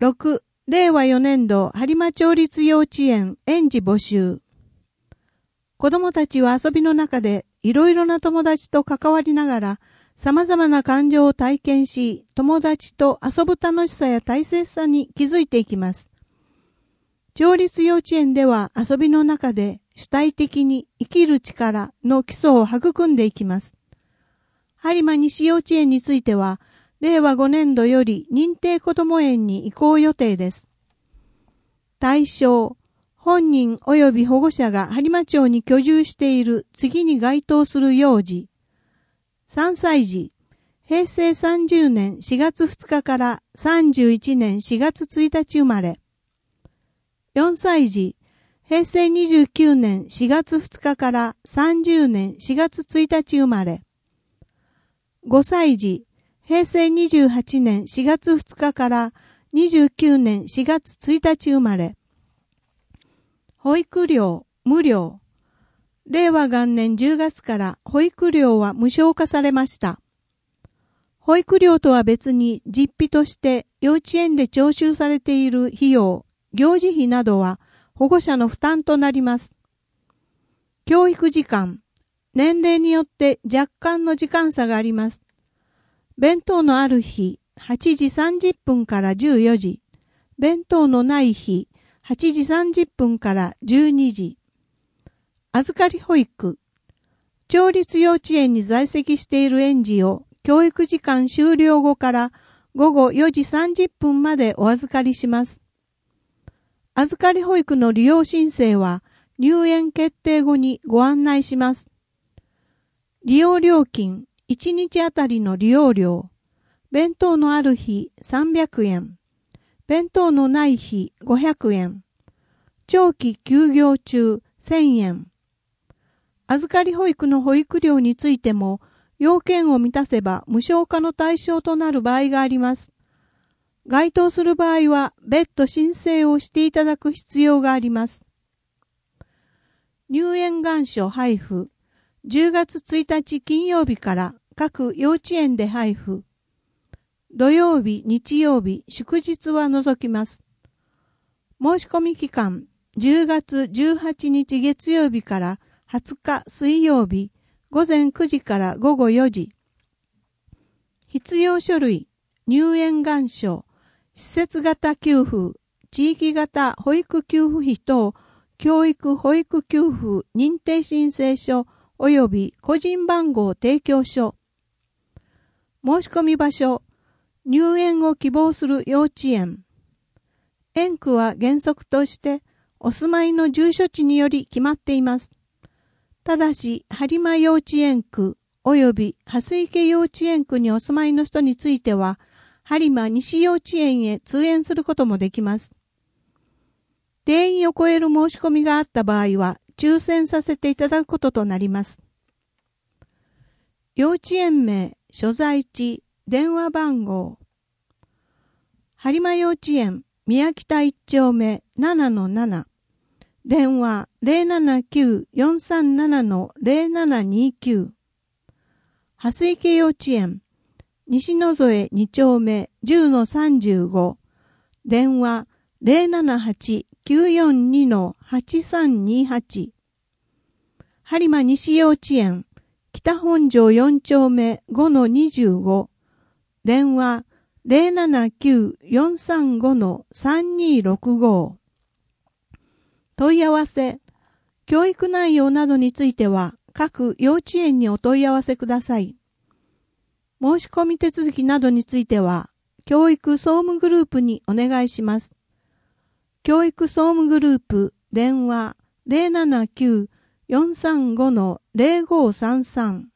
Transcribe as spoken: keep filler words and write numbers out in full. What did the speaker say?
ろく、れいわよねんど播磨町立幼稚園園児募集。子供たちは遊びの中でいろいろな友達と関わりながら様々な感情を体験し、友達と遊ぶ楽しさや大切さに気づいていきます。町立幼稚園では遊びの中で主体的に生きる力の基礎を育んでいきます。播磨西幼稚園については、れいわごねんどより認定こども園に移行予定です。対象、本人及び保護者が播磨町に居住している次に該当する幼児。さんさい児、へいせいさんじゅうねんしがつふつかからさんじゅういちねんしがつついたち生まれ。よんさい児、へいせいにじゅうきゅうねんしがつふつかからさんじゅうねんしがつついたち生まれ。ごさい児、へいせいにじゅうはちねんしがつふつかからにじゅうきゅうねんしがつついたち生まれ。保育料、無料。れいわがんねんじゅうがつから保育料は無償化されました。保育料とは別に実費として幼稚園で徴収されている費用、行事費などは保護者の負担となります。教育時間。年齢によって若干の時間差があります。弁当のある日、はちじさんじゅっぷんからじゅうよじ。弁当のない日、はちじさんじゅっぷんからじゅうにじ。預かり保育。町立幼稚園に在籍している園児を教育時間終了後からごごよじさんじゅっぷんまでお預かりします。預かり保育の利用申請は入園決定後にご案内します。利用料金。いちにちあたりの利用料。弁当のある日さんびゃくえん。弁当のない日ごひゃくえん。長期休業中せんえん。預かり保育の保育料についても要件を満たせば無償化の対象となる場合があります。該当する場合は別途申請をしていただく必要があります。入園願書配布。じゅうがつついたち金曜日から各幼稚園で配布。土曜日、日曜日、祝日は除きます。申し込み期間、じゅうがつじゅうはちにち月曜日からはつか水曜日、ごぜんくじからごごよじ。必要書類、入園願書、施設型給付、地域型保育給付費等、教育保育給付認定申請書、および個人番号提供書。申し込み場所、入園を希望する幼稚園。園区は原則としてお住まいの住所地により決まっています。ただし、播磨幼稚園区および蓮池幼稚園区にお住まいの人については、播磨西幼稚園へ通園することもできます。定員を超える申し込みがあった場合は、抽選させていただくこととなります。幼稚園名、所在地、電話番号。播磨幼稚園、宮北いっちょうめ ななのなな。電話 ゼロななきゅうよんさんななのゼロななにきゅう。蓮池幼稚園、西野添にちょうめじゅうのさんじゅうご。電話 ゼロななはちきゅうよんにのはちさんにはち。播磨西幼稚園、北本庄よんちょうめごのにじゅうご。電話ゼロななきゅうよんさんごのさんにろくご。問い合わせ、教育内容などについては各幼稚園にお問い合わせください。申し込み手続きなどについては教育総務グループにお願いします。教育総務グループ電話ゼロななきゅうよんさんごのゼロごさんさん。